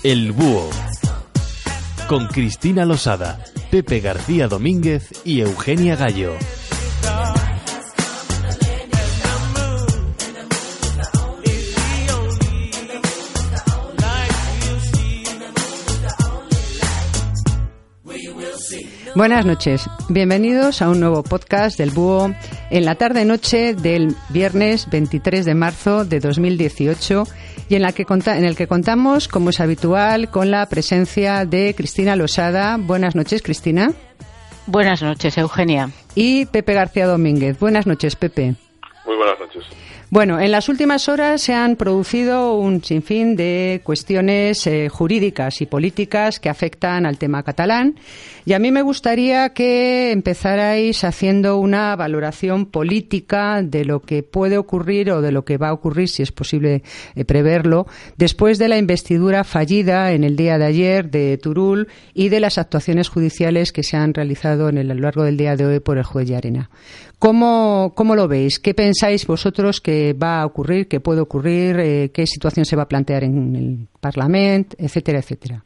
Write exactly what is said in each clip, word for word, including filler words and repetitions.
El Búho, con Cristina Losada, Pepe García Domínguez y Eugenia Gallo. Buenas noches, bienvenidos a un nuevo podcast del Búho en la tarde-noche del viernes veintitrés de marzo de dos mil dieciocho y en, la que conta- en el que contamos, como es habitual, con la presencia de Cristina Losada. Buenas noches, Cristina. Buenas noches, Eugenia. Y Pepe García Domínguez. Buenas noches, Pepe. Muy buenas noches. Bueno, en las últimas horas se han producido un sinfín de cuestiones eh, jurídicas y políticas que afectan al tema catalán y a mí me gustaría que empezarais haciendo una valoración política de lo que puede ocurrir o de lo que va a ocurrir, si es posible eh, preverlo, después de la investidura fallida en el día de ayer de Turull y de las actuaciones judiciales que se han realizado en el, a lo largo del día de hoy por el juez Llarena. ¿Cómo, ¿Cómo lo veis? ¿Qué pensáis vosotros que va a ocurrir, que puede ocurrir, eh, qué situación se va a plantear en el Parlamento, etcétera, etcétera?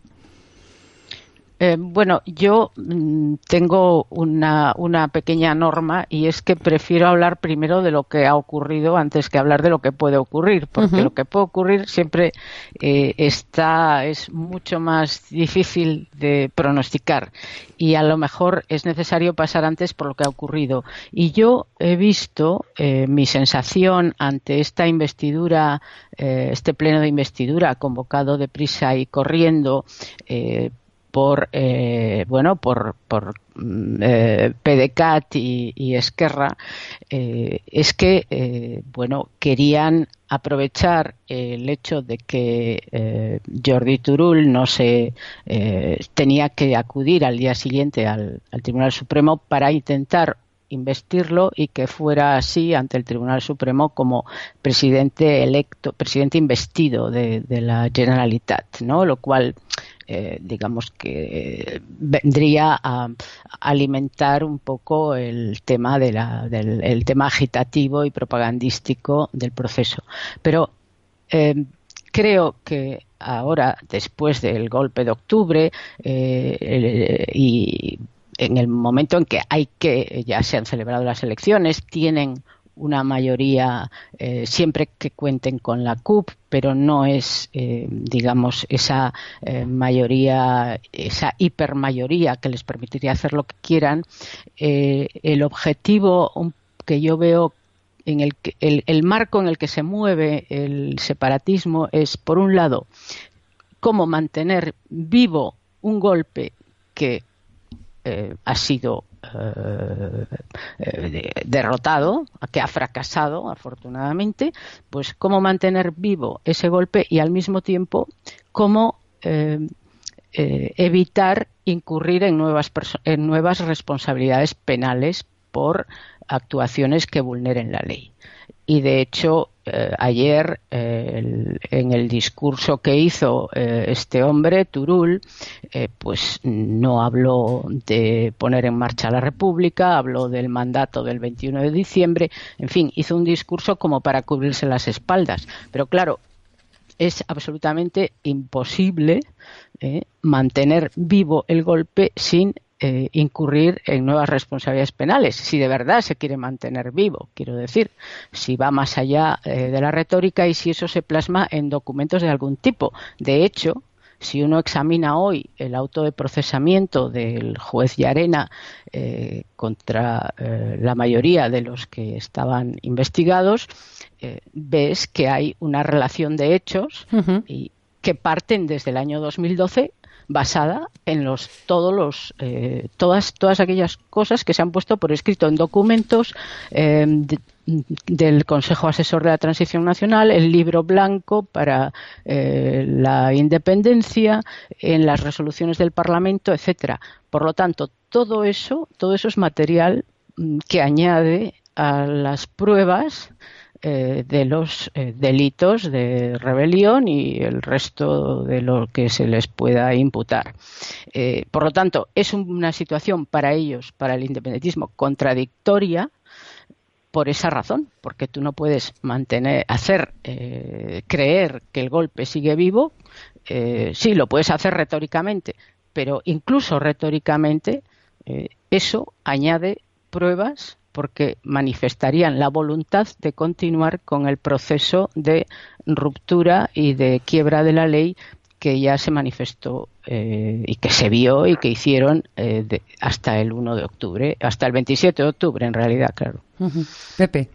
Eh, bueno, yo mm, tengo una, una pequeña norma y es que prefiero hablar primero de lo que ha ocurrido antes que hablar de lo que puede ocurrir, porque uh-huh. lo que puede ocurrir siempre eh, está es mucho más difícil de pronosticar y a lo mejor es necesario pasar antes por lo que ha ocurrido. Y yo he visto eh, mi sensación ante esta investidura, eh, este pleno de investidura convocado deprisa y corriendo, eh, por eh, bueno por por eh, PDeCAT y, y Esquerra eh, es que eh, bueno querían aprovechar el hecho de que eh, Jordi Turull no se eh, tenía que acudir al día siguiente al, al Tribunal Supremo para intentar investirlo y que fuera así ante el Tribunal Supremo como presidente electo, presidente investido de, de la Generalitat, ¿no? Lo cual Eh, digamos que vendría a alimentar un poco el tema de la, del el tema agitativo y propagandístico del proceso. Pero eh, creo que ahora, después del golpe de octubre eh, el, y en el momento en que hay que ya se han celebrado las elecciones, tienen una mayoría eh, siempre que cuenten con la C U P, pero no es, eh, digamos, esa eh, mayoría, esa hipermayoría que les permitiría hacer lo que quieran. Eh, el objetivo que yo veo en el, que, el, el marco en el que se mueve el separatismo es, por un lado, cómo mantener vivo un golpe que eh, ha sido Eh, eh, derrotado, que ha fracasado afortunadamente, pues cómo mantener vivo ese golpe y al mismo tiempo cómo eh, eh, evitar incurrir en nuevas perso- en nuevas responsabilidades penales por actuaciones que vulneren la ley. Y de hecho eh, ayer eh, el, en el discurso que hizo eh, este hombre Turull eh, pues no habló de poner en marcha la República, habló del mandato del veintiuno de diciembre, en fin, hizo un discurso como para cubrirse las espaldas, pero claro, es absolutamente imposible eh, mantener vivo el golpe sin Eh, incurrir en nuevas responsabilidades penales, si de verdad se quiere mantener vivo, quiero decir, si va más allá eh, de la retórica y si eso se plasma en documentos de algún tipo. De hecho, si uno examina hoy el auto de procesamiento del juez Llarena eh, contra eh, la mayoría de los que estaban investigados, eh, ves que hay una relación de hechos uh-huh. y que parten desde el año dos mil doce basada en los todos los eh, todas todas aquellas cosas que se han puesto por escrito en documentos eh, de, del Consejo Asesor de la Transición Nacional, el libro blanco para eh, la independencia, en las resoluciones del Parlamento, etcétera. Por lo tanto, todo eso todo eso es material que añade a las pruebas eh, de los eh, delitos de rebelión y el resto de lo que se les pueda imputar. Eh, por lo tanto, es una situación para ellos, para el independentismo, contradictoria, por esa razón, porque tú no puedes mantener, hacer, eh, creer que el golpe sigue vivo. Eh, sí, lo puedes hacer retóricamente, pero incluso retóricamente eh, eso añade pruebas porque manifestarían la voluntad de continuar con el proceso de ruptura y de quiebra de la ley que ya se manifestó eh, y que se vio y que hicieron eh, de, hasta el uno de octubre, hasta el veintisiete de octubre en realidad, claro. Uh-huh. Pepe.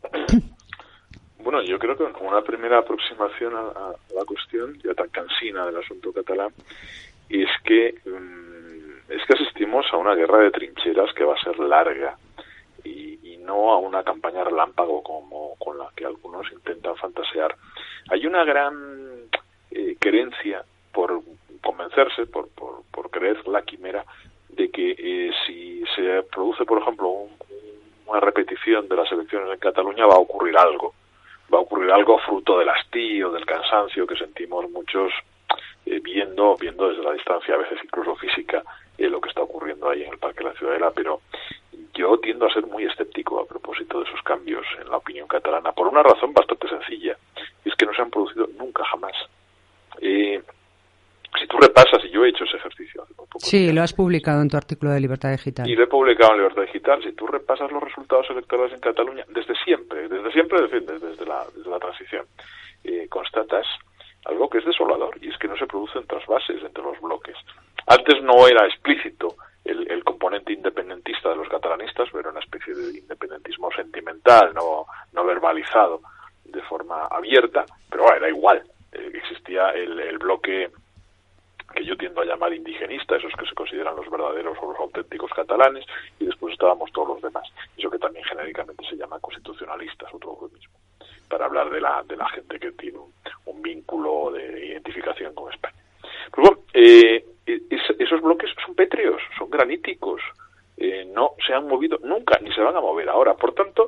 Bueno, yo creo que una primera aproximación a, a la cuestión, ya tan cansina del asunto catalán, es que um, es que asistimos a una guerra de trincheras que va a ser larga y, y no a una campaña relámpago como con la que algunos intentan fantasear. Hay una gran eh, querencia por convencerse, por, por, por creer la quimera de que eh, si se produce, por ejemplo, un, una repetición de las elecciones en Cataluña va a ocurrir algo. Va a ocurrir algo fruto del hastío, del cansancio que sentimos muchos eh, viendo viendo desde la distancia, a veces incluso física, eh, lo que está ocurriendo ahí en el Parque de la Ciudadela. Pero yo tiendo a ser muy escéptico a propósito de esos cambios en la opinión catalana, por una razón bastante sencilla, y es que no se han producido nunca jamás. Eh, si tú repasas, y yo he hecho ese ejercicio hace poco. Sí, lo has publicado en tu artículo de Libertad Digital. Y lo he publicado en Libertad Digital. Si tú repasas los resultados electorales en Cataluña, desde siempre, desde siempre, desde, desde, la, desde la transición, eh, constatas algo que es desolador, y es que no se producen trasvases entre los bloques. Antes no era explícito el, el componente independentista de los catalanistas, pero era una especie de independentismo sentimental, no, no verbalizado de forma abierta, pero bueno, era igual. Eh, existía el, el bloque que yo tiendo a llamar indigenista, esos que se consideran los verdaderos o los auténticos catalanes, y después estábamos todos los demás, eso que también genéricamente se llama constitucionalistas, otro eufemismo, para hablar de la de la gente que tiene un, un vínculo de identificación con España. Pues bueno, eh, es, esos bloques son pétreos, son graníticos, eh, no se han movido nunca, ni se van a mover ahora. Por tanto,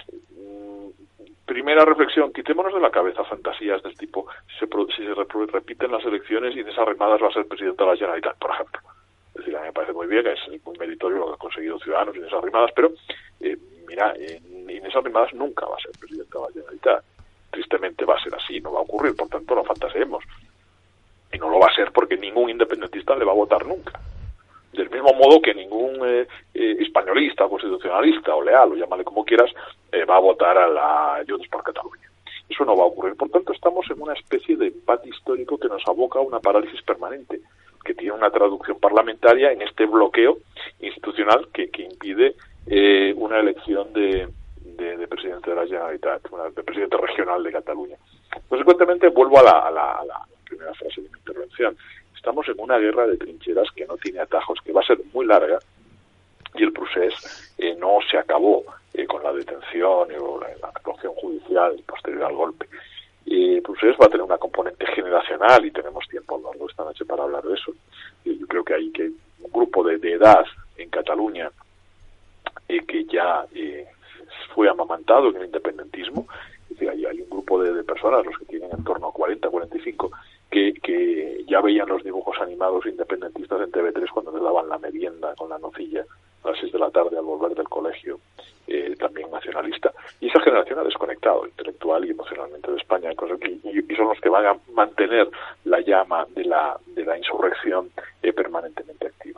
primera reflexión, quitémonos de la cabeza fantasías del tipo si se, si se repiten las elecciones y en esas Arrimadas va a ser presidente de la Generalitat, por ejemplo. Es decir, a mí me parece muy bien, es muy meritorio lo que ha conseguido Ciudadanos en esas Arrimadas, pero eh, mira, en, en esas Arrimadas nunca va a ser presidente de la Generalitat. Tristemente va a ser así, no va a ocurrir, por tanto no fantaseemos. Y no lo va a ser porque ningún independentista le va a votar nunca. Del mismo modo que ningún eh, eh, españolista, constitucionalista o leal, o llámale como quieras, eh, va a votar a la Junts per Catalunya. Eso no va a ocurrir. Por tanto, estamos en una especie de empate histórico que nos aboca a una parálisis permanente, que tiene una traducción parlamentaria en este bloqueo institucional que, que impide eh, una elección de, de, de presidente de la Generalitat, una, de presidente regional de Cataluña. Consecuentemente, vuelvo a la, a la, a la primera frase de mi intervención. Estamos en una guerra de trincheras que no tiene atajos, que va a ser muy larga, y el procés eh, no se acabó eh, con la detención o la, la actuación judicial posterior al golpe. Y el procés va a tener una componente generacional y tenemos tiempo a lo largo de esta noche para hablar de eso. Y yo creo que hay que un grupo de, de edad en Cataluña eh, que ya eh, fue amamantado en el independentismo. Es decir, hay, hay un grupo de, de personas, los que tienen en torno a cuarenta, cuarenta y cinco, que, que ya veían los dibujos animados independentistas en T V tres cuando les daban la merienda con la nocilla a las seis de la tarde al volver del colegio, eh, también nacionalista. Y esa generación ha desconectado intelectual y emocionalmente de España, y, y son los que van a mantener la llama de la, de la insurrección eh, permanentemente activa.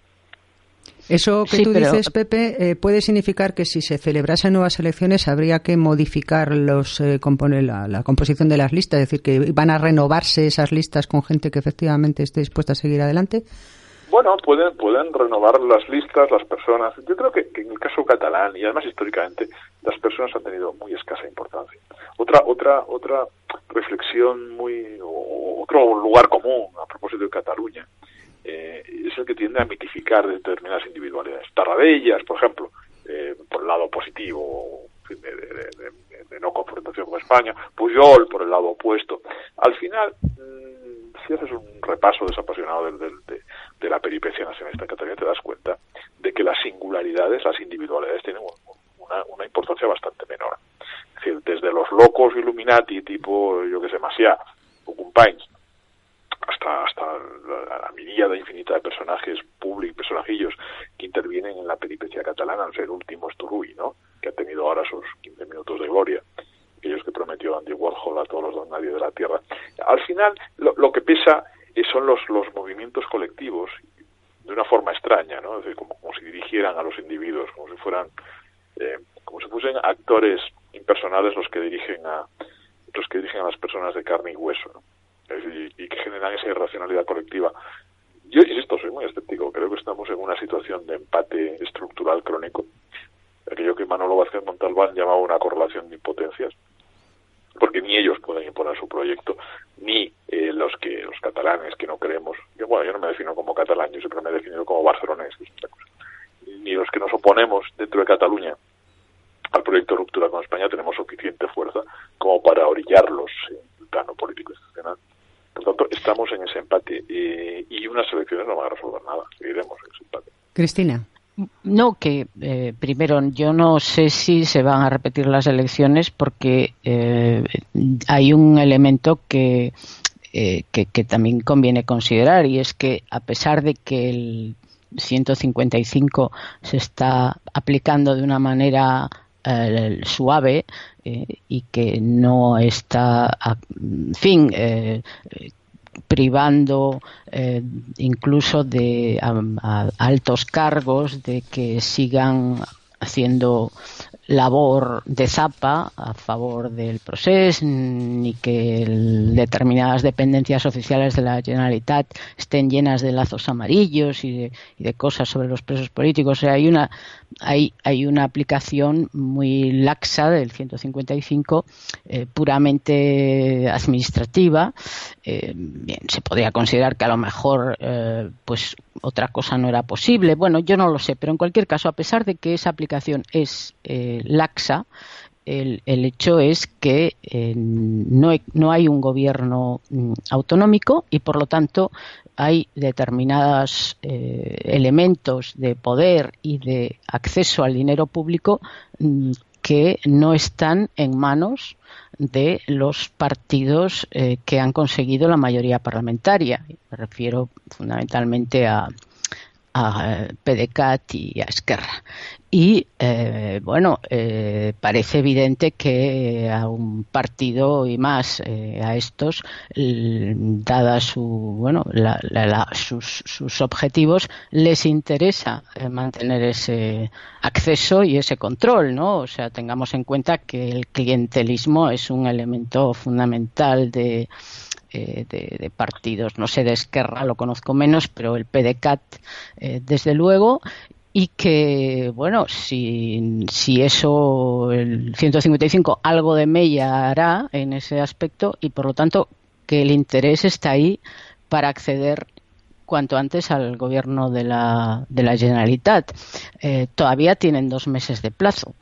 Eso que sí, tú pero... dices, Pepe, eh, puede significar que si se celebrasen nuevas elecciones habría que modificar los eh, compone, la, la composición de las listas, es decir, que van a renovarse esas listas con gente que efectivamente esté dispuesta a seguir adelante. Bueno, pueden pueden renovar las listas, las personas. Yo creo que, que en el caso catalán, y además históricamente, las personas han tenido muy escasa importancia. Otra otra otra reflexión muy, o otro lugar común a propósito de Cataluña, eh, es el que tiende a mitificar determinadas individualidades. Tarradellas, por ejemplo, eh, por el lado positivo, de, de, de, de, de no confrontación con España. Pujol, por el lado opuesto. Al final, mmm, si haces un repaso desapasionado de, de, de, de la peripecia nacionalista en Cataluña, te das cuenta de que las singularidades, las individualidades tienen una, una importancia bastante menor. Es decir, desde los locos Illuminati tipo, yo que sé, Macià o Companys, hasta hasta la, la miríada infinita de personajes públicos, personajillos que intervienen en la peripecia catalana, no sé, el último es Turull, ¿no? que ha tenido ahora sus quince minutos de gloria, aquellos que prometió Andy Warhol a todos los don nadie de la Tierra. Al final, lo, lo que pesa son los, los movimientos colectivos, de una forma extraña, ¿no? Es decir, como, como si dirigieran a los individuos, como si fueran, eh, como si fuesen actores impersonales los que dirigen a los que dirigen a las personas de carne y hueso, ¿no? Es decir, y que generan esa irracionalidad colectiva. Yo, insisto, soy muy escéptico. Creo que estamos en una situación de empate estructural crónico, aquello que Manolo Vázquez Montalbán llamaba una correlación de impotencias, porque ni ellos pueden imponer su proyecto, ni eh, los que los catalanes que no queremos. Yo, bueno, yo no me defino como catalán, yo siempre me he definido como barcelonés, que es otra cosa. Ni los que nos oponemos dentro de Cataluña al proyecto de ruptura con España tenemos suficiente fuerza como para orillarlos en el plano político institucional. Por lo tanto, estamos en ese empate eh, y unas elecciones no van a resolver nada. Seguiremos en ese empate. Cristina. No, que eh, primero yo no sé si se van a repetir las elecciones porque eh, hay un elemento que, eh, que, que también conviene considerar, y es que a pesar de que el ciento cincuenta y cinco se está aplicando de una manera eh, suave eh, y que no está, en fin, eh, privando eh, incluso de a, a altos cargos de que sigan haciendo labor de zapa a favor del procés, ni que el, determinadas dependencias oficiales de la Generalitat estén llenas de lazos amarillos y de, y de cosas sobre los presos políticos. O sea, hay una hay hay una aplicación muy laxa del ciento cincuenta y cinco, eh, puramente administrativa. Eh, bien, se podría considerar que a lo mejor eh, pues otra cosa no era posible. Bueno, yo no lo sé, pero en cualquier caso, a pesar de que esa aplicación es eh, laxa, el, el hecho es que eh, no, hay, no hay un gobierno mm, autonómico y, por lo tanto, hay determinados eh, elementos de poder y de acceso al dinero público mm, que no están en manos de los partidos eh, que han conseguido la mayoría parlamentaria. Me refiero fundamentalmente a, a PDeCAT y a Esquerra. Y, eh, bueno, eh, parece evidente que a un partido y más eh, a estos, dada su, bueno, la, la, la, sus, sus objetivos, les interesa eh, mantener ese acceso y ese control, ¿no? O sea, tengamos en cuenta que el clientelismo es un elemento fundamental de De, de partidos. No sé, de Esquerra lo conozco menos, pero el PDeCAT eh, desde luego, y que, bueno, si, si eso, el ciento cincuenta y cinco algo de mella hará en ese aspecto, y por lo tanto que el interés está ahí para acceder cuanto antes al gobierno de la, de la Generalitat. Eh, todavía tienen dos meses de plazo.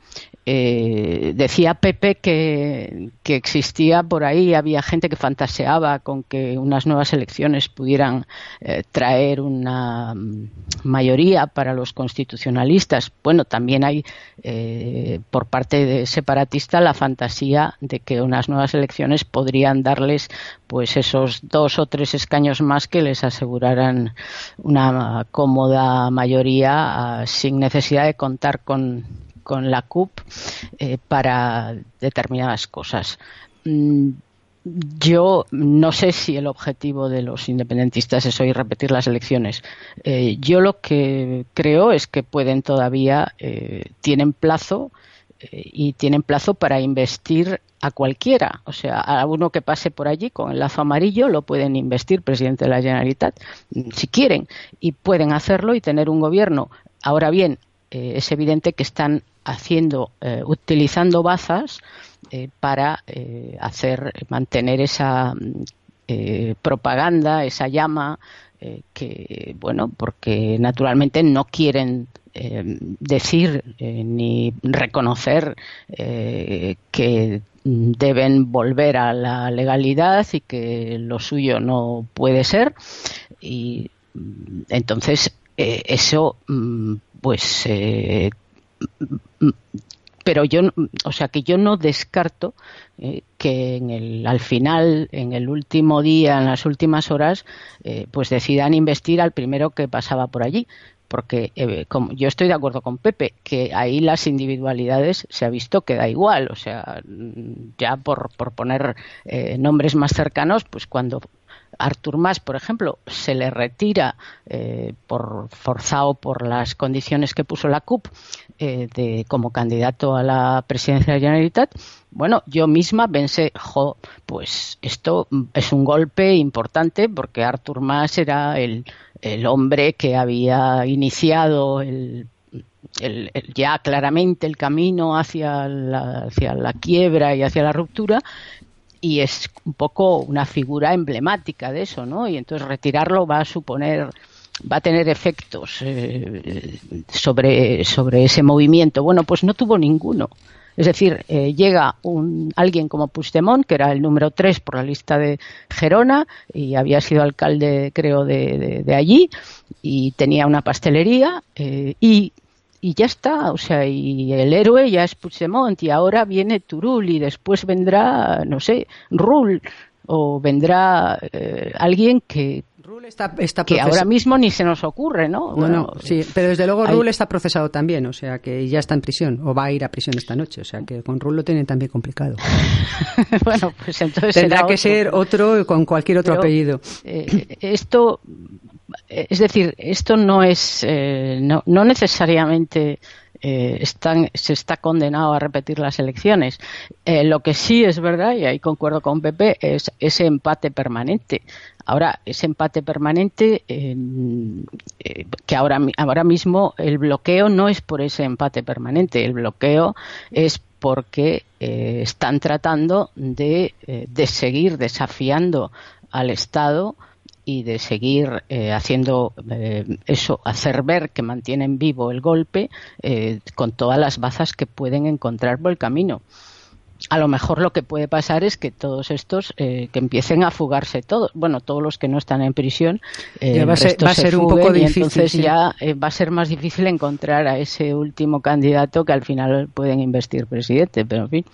Eh, decía Pepe que, que existía por ahí, había gente que fantaseaba con que unas nuevas elecciones pudieran eh, traer una mayoría para los constitucionalistas. Bueno, también hay eh, por parte de separatista la fantasía de que unas nuevas elecciones podrían darles pues esos dos o tres escaños más que les aseguraran una cómoda mayoría uh, sin necesidad de contar con con la C U P eh, para determinadas cosas. Mm, yo no sé si el objetivo de los independentistas es hoy repetir las elecciones. Eh, yo lo que creo es que pueden todavía, eh, tienen plazo eh, y tienen plazo para investir a cualquiera. O sea, a uno que pase por allí con el lazo amarillo lo pueden investir presidente de la Generalitat si quieren, y pueden hacerlo y tener un gobierno. Ahora bien, eh, es evidente que están haciendo, eh, utilizando bazas eh, para eh, hacer, mantener esa eh, propaganda, esa llama, eh, que, bueno, porque naturalmente no quieren eh, decir eh, ni reconocer eh, que deben volver a la legalidad y que lo suyo no puede ser, y entonces eh, eso pues eh, pero yo, o sea, que yo no descarto eh, que en el, al final, en el último día, en las últimas horas, eh, pues decidan investir al primero que pasaba por allí, porque eh, como yo estoy de acuerdo con Pepe, que ahí las individualidades se ha visto que da igual, o sea, ya por, por poner eh, nombres más cercanos, pues cuando Artur Mas, por ejemplo, se le retira eh, por forzado por las condiciones que puso la C U P eh, de, como candidato a la presidencia de la Generalitat, bueno, yo misma pensé, jo, pues esto es un golpe importante porque Artur Mas era el, el hombre que había iniciado el El, el, ya claramente el camino hacia la, hacia la quiebra y hacia la ruptura, y es un poco una figura emblemática de eso, ¿no? Y entonces retirarlo va a suponer, va a tener efectos eh, sobre, sobre ese movimiento. Bueno, pues no tuvo ninguno. Es decir, eh, llega un alguien como Puigdemont, que era el número tres por la lista de Gerona y había sido alcalde, creo, de, de, de allí, y tenía una pastelería eh, y Y ya está, o sea, y el héroe ya es Puigdemont, y ahora viene Turull, y después vendrá, no sé, Rull, o vendrá eh, alguien que, Rull está, está que ahora mismo ni se nos ocurre, ¿no? No, Bueno, no, sí, pero desde luego hay... Rull está procesado también, o sea, que ya está en prisión, o va a ir a prisión esta noche, o sea, que con Rull lo tienen también complicado. Bueno, pues entonces tendrá que otro. ser otro con cualquier otro pero, apellido. Eh, esto... Es decir, esto no es, eh, no, no necesariamente eh, están, se está condenado a repetir las elecciones. Eh, lo que sí es verdad, y ahí concuerdo con Pepe, es ese empate permanente. Ahora, ese empate permanente, eh, eh, que ahora, ahora mismo el bloqueo no es por ese empate permanente, el bloqueo es porque eh, están tratando de, eh, de seguir desafiando al Estado y de seguir eh, haciendo eh, eso, hacer ver que mantienen vivo el golpe eh, con todas las bazas que pueden encontrar por el camino. A lo mejor lo que puede pasar es que todos estos, eh, que empiecen a fugarse todos, bueno, todos los que no están en prisión, eh, va a ser, va a ser un poco difícil. Y entonces sí. ya eh, va a ser más difícil encontrar a ese último candidato que al final pueden investir presidente, pero en fin.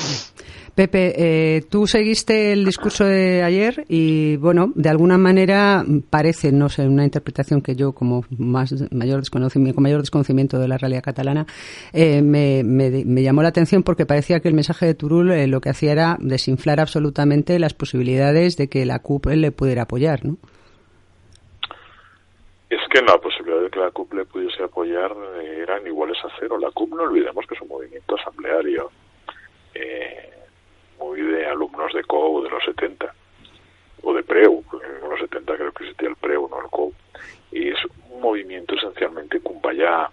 Pepe, eh, tú seguiste el discurso de ayer y, bueno, de alguna manera parece, no sé, una interpretación que yo, como más mayor desconocimiento, con mayor desconocimiento de la realidad catalana, eh, me, me, me llamó la atención porque parecía que el mensaje de Turull eh, lo que hacía era desinflar absolutamente las posibilidades de que la C U P le pudiera apoyar, ¿no? Es que la posibilidad de que la C U P le pudiese apoyar eh, eran iguales a cero. La C U P, no olvidemos que es un movimiento asambleario. Eh, muy de alumnos de C O U de los setenta, o de PREU, en los setenta creo que existía el PREU, no el C O U, y es un movimiento esencialmente cumbaya.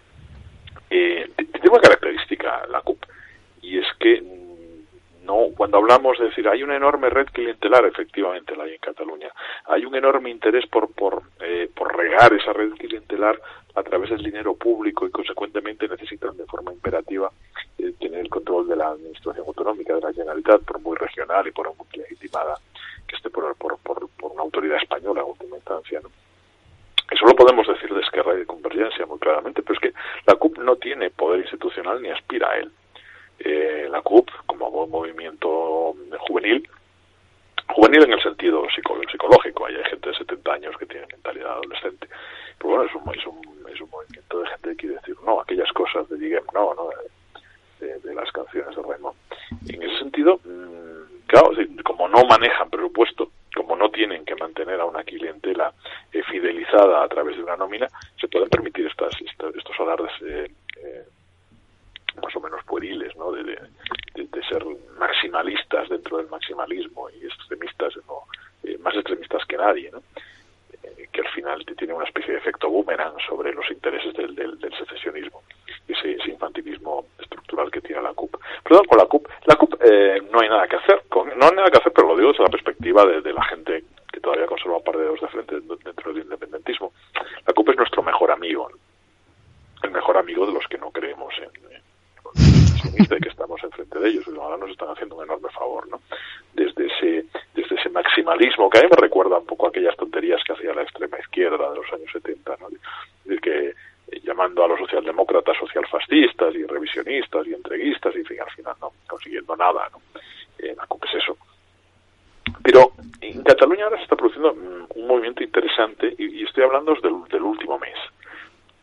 Eh, tiene una característica la C U P, y es que no, cuando hablamos de decir, hay una enorme red clientelar, efectivamente la hay en Cataluña, hay un enorme interés por, por, eh, por regar esa red clientelar a través del dinero público y consecuentemente necesitan de forma imperativa eh, tener el control de la administración autonómica de la Generalitat, por muy regional y por muy legitimada que esté por, por, por, por una autoridad española en última instancia, ¿no? Eso lo podemos decir de Esquerra y de Convergencia muy claramente, pero es que la C U P no tiene poder institucional ni aspira a él. Eh, la C U P, como un movimiento juvenil, juvenil en el sentido psicológico, hay gente de setenta años que tiene mentalidad adolescente, pero bueno, es un, es un, es un movimiento de gente que quiere decir no, aquellas cosas de Diguem, no, no, de, de, de las canciones de Raymond. Y en ese sentido, mmm, claro, como no manejan presupuesto, como no tienen que mantener a una clientela eh, fidelizada a través de una nómina, se pueden permitir estas, estos, estos alardes eh, eh, más o menos pueriles, ¿no? De, de, de ser maximalistas dentro del maximalismo y extremistas, ¿no? Eh, más extremistas que nadie, ¿no? Eh, que al final tiene una especie de efecto boomerang sobre los intereses del, del, del secesionismo, ese, ese infantilismo estructural que tiene la C U P. Perdón, con la C U P, la C U P eh, no hay nada que hacer, con, no hay nada que hacer, pero lo digo desde la perspectiva de, de la gente que todavía conserva un par de dedos de frente dentro del independentismo. La C U P es nuestro mejor amigo, ¿no? El mejor amigo de los que no creemos en, en y que estamos enfrente de ellos, y ahora nos están haciendo un enorme favor, ¿no? Desde ese, desde ese maximalismo, que a mí me recuerda un poco a aquellas tonterías que hacía la extrema izquierda de los años setenta, ¿no? De que eh, llamando a los socialdemócratas socialfascistas y revisionistas y entreguistas, y en fin, al final no consiguiendo nada, ¿no? Eh, la C U P es eso. Pero en Cataluña ahora se está produciendo um, un movimiento interesante, y, y estoy hablando del, del último mes.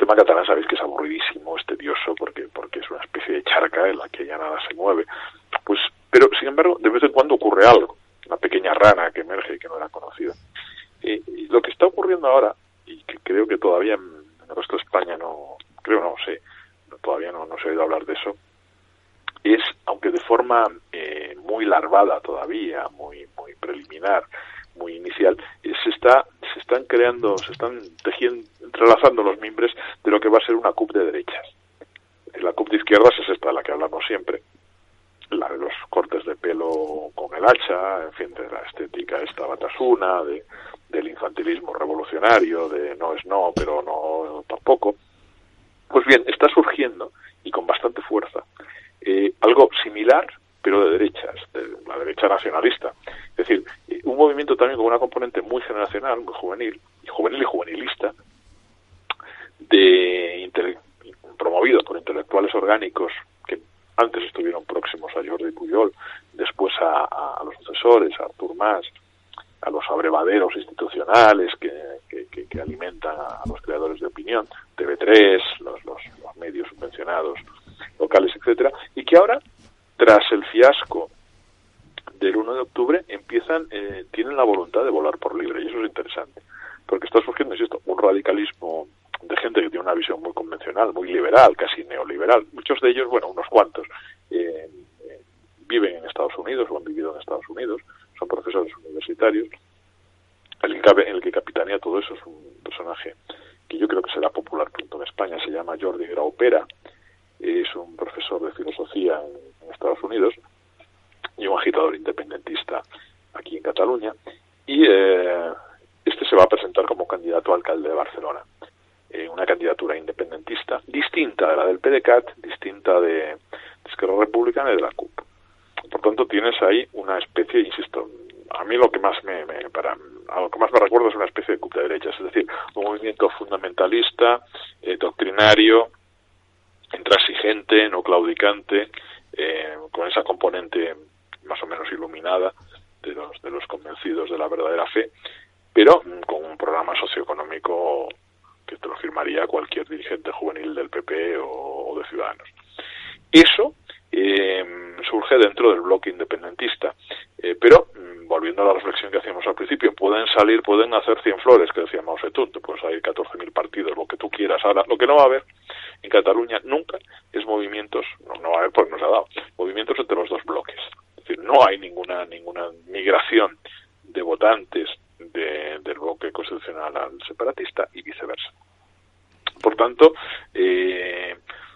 tema catalán sabéis que es aburridísimo, es tedioso, porque porque es una especie de charca en la que ya nada se mueve. Pues, pero sin embargo, de vez en cuando ocurre algo, una pequeña rana que emerge y que no era conocida. Eh, y lo que está ocurriendo ahora, y que creo que todavía en el resto de España no, creo no sé, todavía no, no se ha oído hablar de eso, es, aunque de forma eh, muy larvada todavía, muy muy preliminar, muy inicial, eh, se está se están creando, se están tejiendo, entrelazando los mimbres de lo que va a ser una C U P de derechas. La C U P de izquierdas es esta de la que hablamos siempre, la de los cortes de pelo con el hacha, en fin, de la estética esta batasuna, de, del infantilismo revolucionario, de no es no, pero no tampoco. Pues bien, está surgiendo, y con bastante fuerza, eh, algo similar, pero de derechas, de la derecha nacionalista. Es decir, eh, un movimiento también con una componente muy generacional, muy juvenil, y juvenil y juvenilista, de intele- promovido por intelectuales orgánicos que antes estuvieron próximos a Jordi Pujol, después a, a, a los sucesores, a Artur Mas, a los abrevaderos institucionales que, que, que, que alimentan a, a los creadores de opinión, T V tres, los, los, los medios subvencionados locales, etcétera, y que ahora, tras el fiasco del uno de octubre, empiezan, eh, tienen la voluntad de volar por libre, y eso es interesante, porque está surgiendo, insisto, un radicalismo de gente que tiene una visión muy convencional, muy liberal, casi neoliberal. Muchos de ellos, bueno, unos cuantos, eh, eh, viven en Estados Unidos o han vivido en Estados Unidos, son profesores universitarios. El que, el que capitanea todo eso es un personaje que yo creo que será popular pronto en España, se llama Jordi Graupera, es un profesor de filosofía en, en Estados Unidos y un agitador independentista aquí en Cataluña, y eh, este se va a presentar como candidato a alcalde de Barcelona. Eh, una candidatura independentista, distinta de la del P D C A T, distinta de, de Esquerra Republicana y de la C U P. Por tanto, tienes ahí una especie, insisto, a mí lo que más me, me para a lo que más me recuerda es una especie de C U P de derechas, es decir, un movimiento fundamentalista, eh, doctrinario, intransigente, no claudicante, eh, con esa componente más o menos iluminada de los de los convencidos de la verdadera fe, pero mm, con un programa socioeconómico que te lo firmaría cualquier dirigente juvenil del P P o, o de Ciudadanos. Eso eh, surge dentro del bloque independentista, eh, pero mm, volviendo a la reflexión que hacíamos al principio, pueden salir, pueden hacer cien flores, que decía Mao Zedong, te pueden salir catorce mil partidos, lo que tú quieras. Ahora, lo que no va a haber en Cataluña nunca es movimientos, no, no va a haber porque no se ha dado, movimientos entre los dos bloques. Es decir, no hay ninguna ninguna migración de votantes de, del bloque constitucional al separatista y viceversa. Por tanto, eh,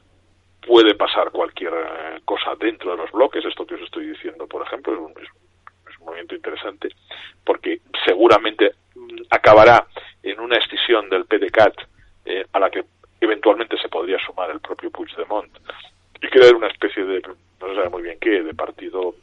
puede pasar cualquier cosa dentro de los bloques. Esto que os estoy diciendo, por ejemplo, es un, es un movimiento interesante, porque seguramente acabará en una escisión del P D C A T, eh, a la que eventualmente se podría sumar el propio Puigdemont, y crear una especie de, no se sabe muy bien qué, de partido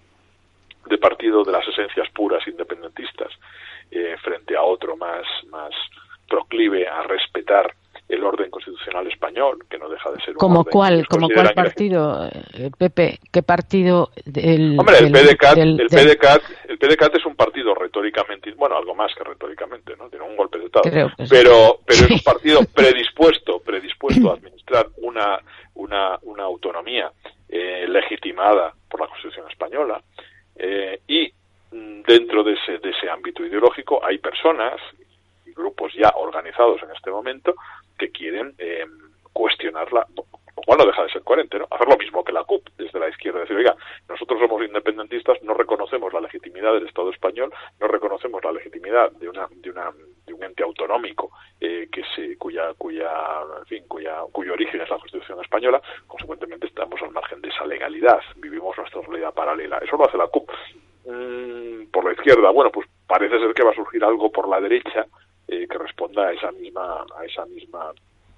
de partido de las esencias puras independentistas, eh, frente a otro más más proclive a respetar el orden constitucional español, que no deja de ser un ¿Como orden cuál, como cuál partido, eh, Pepe? ¿Qué partido del Hombre, el del, P D C A T, del, el del... P D C A T, el P D C A T es un partido retóricamente, bueno, algo más que retóricamente, ¿no? Tiene un golpe de estado. Creo que sí. Pero pero es un partido predispuesto, predispuesto a administrar una una una autonomía eh, legitimada por la Constitución española, eh, y dentro de ese de ese ámbito ideológico hay personas y grupos ya organizados en este momento que quieren eh, cuestionarla, lo cual no deja de ser coherente, ¿no? Hacer lo mismo que la C U P desde la izquierda, decir, oiga, nosotros somos independentistas, no reconocemos la legitimidad del Estado español, no reconocemos la legitimidad de una de una de un ente autonómico eh, que se cuya cuya en fin cuya cuyo origen es la Constitución española, consecuentemente estamos al margen de esa legalidad, vivimos nuestra realidad paralela. Eso lo hace la C U P. Mm, por la izquierda, bueno, pues parece ser que va a surgir algo por la derecha eh, que responda a esa misma a esa misma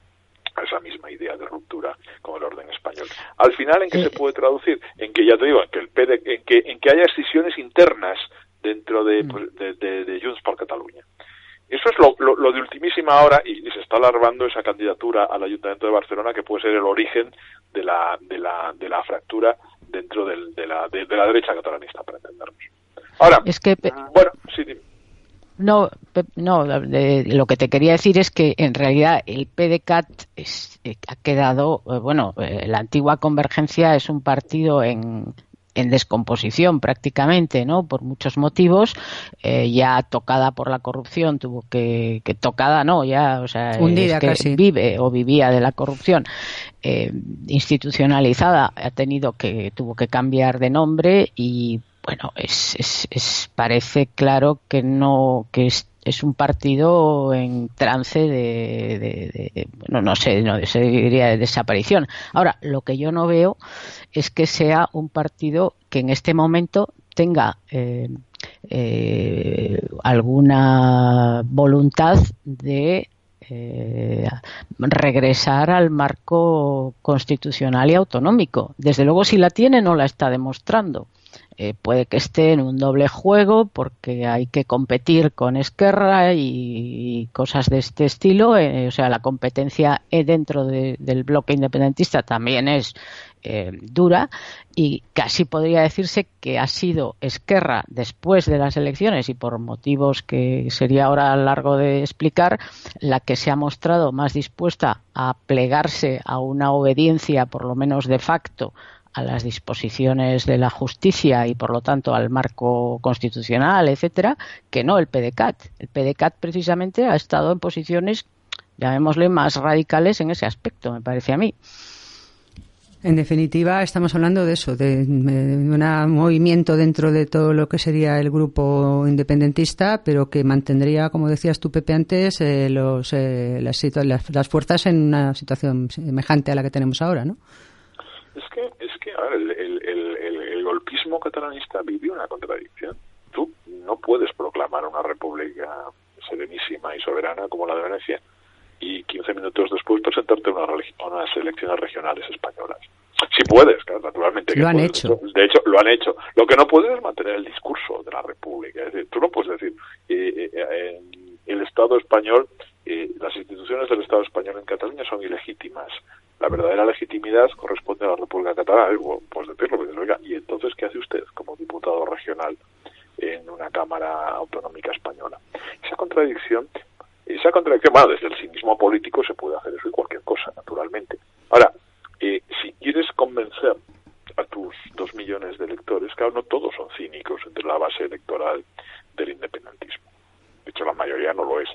a esa misma idea de ruptura con el orden español. Al final, ¿en qué se puede traducir? En que, ya te digo, en que el P D, en que en que haya escisiones internas dentro de, pues, de, de, de Junts per Catalunya. Eso es lo, lo, lo de ultimísima hora, y, y se está alargando esa candidatura al Ayuntamiento de Barcelona, que puede ser el origen de la de la de la fractura dentro del, de la de, de la derecha catalanista, para entendernos. Ahora, es que bueno, sí, dime. No, no, de, lo que te quería decir es que en realidad el PDeCAT es, eh, ha quedado, eh, bueno, eh, la antigua Convergencia es un partido en, en descomposición prácticamente, ¿no? Por muchos motivos, eh, ya tocada por la corrupción, tuvo que, que tocada, no, ya, o sea, hundida es que casi. Vive o vivía de la corrupción. Eh, institucionalizada, ha tenido que, tuvo que cambiar de nombre y bueno, es, es, es parece claro que no, que es, es un partido en trance de, de, de bueno, no sé, no se diría de desaparición. Ahora, lo que yo no veo es que sea un partido que en este momento tenga eh, eh, alguna voluntad de Eh, regresar al marco constitucional y autonómico. Desde luego, si la tiene, no la está demostrando. Eh, puede que esté en un doble juego porque hay que competir con Esquerra y, y cosas de este estilo. Eh, o sea, la competencia dentro de, del bloque independentista también es eh, dura y casi podría decirse que ha sido Esquerra después de las elecciones y por motivos que sería ahora largo de explicar, la que se ha mostrado más dispuesta a plegarse a una obediencia por lo menos de facto a las disposiciones de la justicia y por lo tanto al marco constitucional, etcétera, que no el PDeCAT. El PDeCAT precisamente ha estado en posiciones, llamémosle, más radicales en ese aspecto, me parece a mí. En definitiva, estamos hablando de eso, de, de un movimiento dentro de todo lo que sería el grupo independentista, pero que mantendría, como decías tú, Pepe, antes, eh, los, eh, las, las, las fuerzas en una situación semejante a la que tenemos ahora, ¿no? Es que, es que a ver, el, el, el, el, el golpismo catalanista vivió una contradicción. Tú no puedes proclamar una república serenísima y soberana como la de Venecia y quince minutos después presentarte a una, unas elecciones regionales españolas. Sí puedes, claro, naturalmente. Que lo han puedes. hecho. De hecho, de hecho, lo han hecho. Lo que no puedes es mantener el discurso de la república. Es decir, tú no puedes decir eh, eh, el Estado español, eh, las instituciones del Estado español en Cataluña son ilegítimas. La verdadera legitimidad corresponde a la República Catalana. Bueno, pues decirlo, pues, oiga, ¿y entonces qué hace usted como diputado regional en una Cámara Autonómica Española? Esa contradicción, esa contradicción, bueno, desde el cinismo político se puede hacer eso y cualquier cosa, naturalmente. Ahora, eh, si quieres convencer a tus dos millones de electores, claro, no todos son cínicos entre la base electoral del independentismo. De hecho, la mayoría no lo es.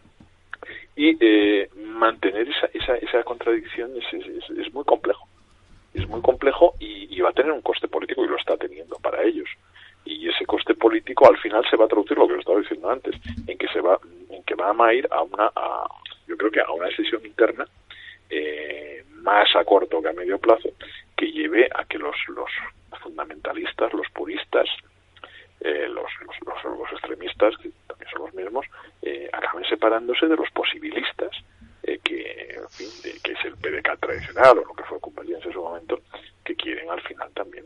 Y eh, mantener esa, esa, esa contradicción es, es, es muy complejo. Es muy complejo y, y va a tener un coste político y lo está teniendo para ellos. Y ese coste político al final se va a traducir, lo que os estaba diciendo antes, en que se va, en que van a ir a una, a, yo creo que a una decisión interna eh, más a corto que a medio plazo, que lleve a que los, los fundamentalistas, los puristas, eh, los, los, los, los extremistas, que también son los mismos, eh, acaben separándose de los posibilistas, eh, que, en fin, de, que es el PDeCAT tradicional o lo que fue Convergencia en su momento, que quieren al final también,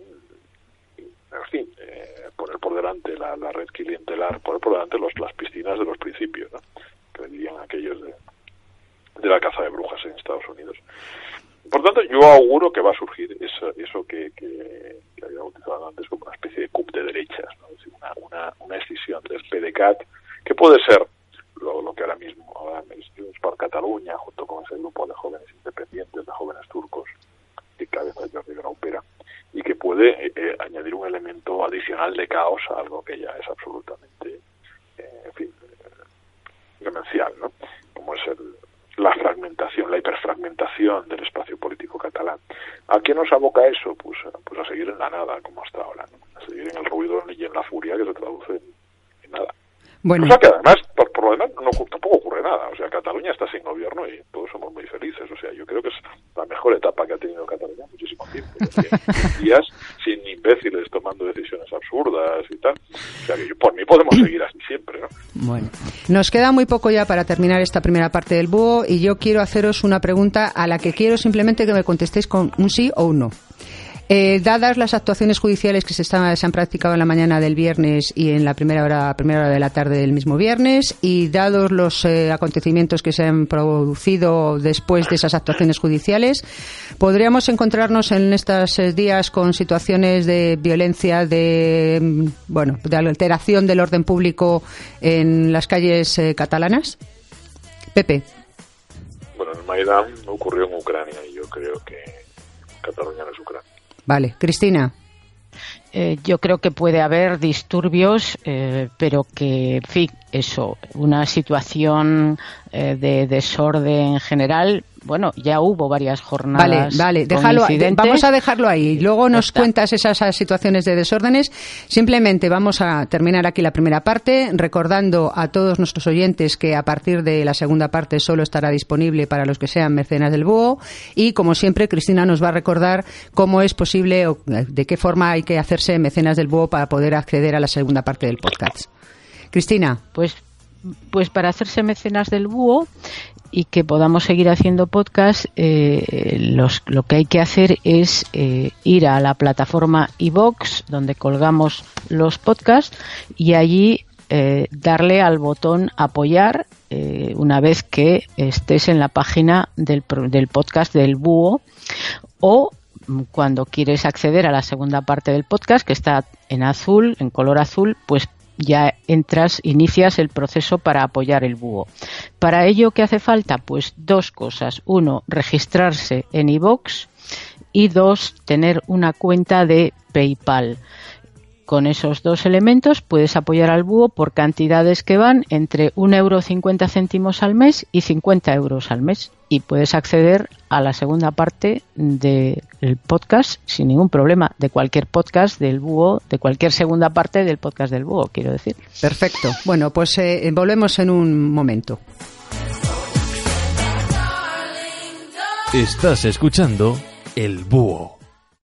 en fin, eh, poner por delante la, la red clientelar, poner por delante los, las piscinas de los principios, ¿no? Que dirían aquellos de, de la caza de brujas en Estados Unidos. Por tanto, yo auguro que va a surgir eso, eso que, que, que había bautizado antes como una especie de coup de derechas, ¿no? Es decir, una, una, una escisión del PDeCAT, que puede ser lo, lo que ahora mismo, ahora Junts per Catalunya, junto con ese grupo de jóvenes independientes, de jóvenes turcos, que cabeza Jordi Graupera, y que puede eh, añadir un elemento adicional de caos a algo que ya es absolutamente, eh, en fin, eh, demencial, ¿no? Como es el, la fragmentación, la hiperfragmentación del espacio político catalán. ¿A qué nos aboca eso? Pues, pues a seguir en la nada, como hasta ahora, ¿no? A seguir en el ruido y en la furia que se traduce en, en nada. Bueno. O sea que además, por, por lo demás, no, tampoco ocurre nada. O sea, Cataluña está sin gobierno y todos somos muy felices. O sea, yo creo que es la mejor etapa que ha tenido Cataluña en muchísimo tiempo. Días sin imbéciles tomando decisiones absurdas y tal. O sea, que yo, por mí podemos seguir así siempre, ¿no? Bueno, nos queda muy poco ya para terminar esta primera parte del búho y yo quiero haceros una pregunta a la que quiero simplemente que me contestéis con un sí o un no. Eh, dadas las actuaciones judiciales que se, están, se han practicado en la mañana del viernes y en la primera hora, primera hora de la tarde del mismo viernes, y dados los eh, acontecimientos que se han producido después de esas actuaciones judiciales, ¿podríamos encontrarnos en estos eh, días con situaciones de violencia, de, bueno, de alteración del orden público en las calles eh, catalanas? Pepe. Bueno, el Maidán ocurrió en Ucrania y yo creo que Cataluña no es Ucrania. Vale, Cristina. Eh, yo creo que puede haber disturbios, eh, pero que, en fin, eso, una situación eh, de desorden general. Bueno, ya hubo varias jornadas. Vale, vale, déjalo, vamos a dejarlo ahí. Luego nos Está. cuentas esas, esas situaciones de desórdenes. Simplemente vamos a terminar aquí la primera parte, recordando a todos nuestros oyentes que a partir de la segunda parte solo estará disponible para los que sean mecenas del Búho. Y, como siempre, Cristina nos va a recordar cómo es posible o de qué forma hay que hacerse mecenas del Búho para poder acceder a la segunda parte del podcast. Cristina. Pues, pues para hacerse mecenas del Búho y que podamos seguir haciendo podcast, eh, los, lo que hay que hacer es eh, ir a la plataforma iVoox, donde colgamos los podcasts, y allí eh, darle al botón apoyar eh, una vez que estés en la página del, del podcast del Búho, o cuando quieres acceder a la segunda parte del podcast, que está en azul, en color azul, pues ya entras, inicias el proceso para apoyar el Búho. Para ello, ¿qué hace falta? Pues dos cosas. Uno, registrarse en iVoox, y dos, tener una cuenta de PayPal. Con esos dos elementos puedes apoyar al Búho por cantidades que van entre un euro cincuenta céntimos al mes y cincuenta euros al mes. Y puedes acceder a la segunda parte del podcast sin ningún problema, de cualquier podcast del Búho, de cualquier segunda parte del podcast del Búho, quiero decir. Perfecto. Bueno, pues eh, volvemos en un momento. Estás escuchando El Búho.